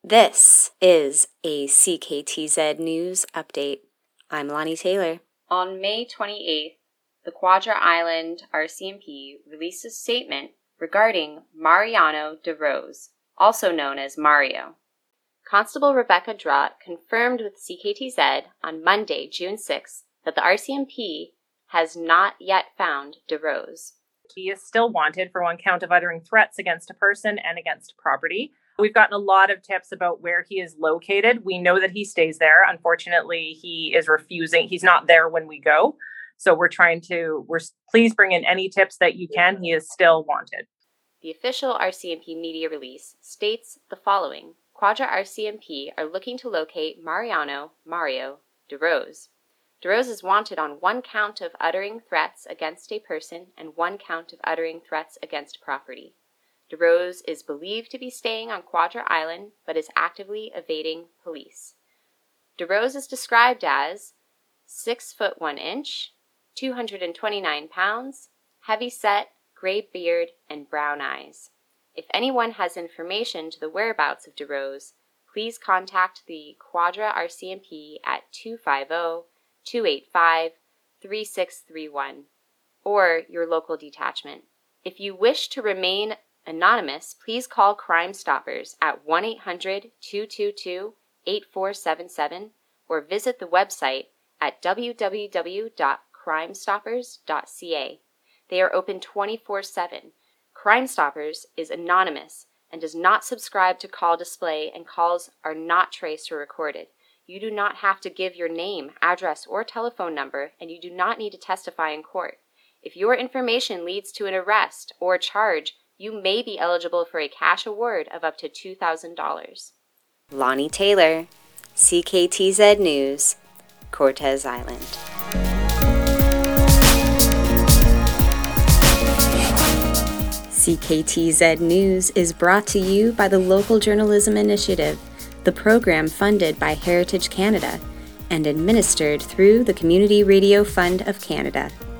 This is a CKTZ News Update. I'm Lonnie Taylor. On May 28th, the Quadra Island RCMP released a statement regarding Mariano DeRose, also known as Mario. Constable Rebecca Drott confirmed with CKTZ on Monday, June 6th, that the RCMP has not yet found DeRose. He is still wanted for one count of uttering threats against a person and against property. We've gotten a lot of tips about where he is located. We know that he stays there. Unfortunately, he is refusing. He's not there when we go. So please bring in any tips that you can. He is still wanted. The official RCMP media release states the following. Quadra RCMP are looking to locate Mario DeRose. DeRose is wanted on one count of uttering threats against a person and one count of uttering threats against property. DeRose is believed to be staying on Quadra Island, but is actively evading police. DeRose is described as 6 foot 1 inch, 229 pounds, heavy-set, gray beard, and brown eyes. If anyone has information to the whereabouts of DeRose, please contact the Quadra RCMP at 250-285-3631 or your local detachment. If you wish to remain anonymous, please call Crime Stoppers at 1-800-222-8477 or visit the website at www.crimestoppers.ca. They are open 24/7. Crime Stoppers is anonymous and does not subscribe to call display, and calls are not traced or recorded. You do not have to give your name, address, or telephone number, and you do not need to testify in court. If your information leads to an arrest or charge, you may be eligible for a cash award of up to $2,000. Lonnie Taylor, CKTZ News, Cortez Island. CKTZ News is brought to you by the Local Journalism Initiative, the program funded by Heritage Canada and administered through the Community Radio Fund of Canada.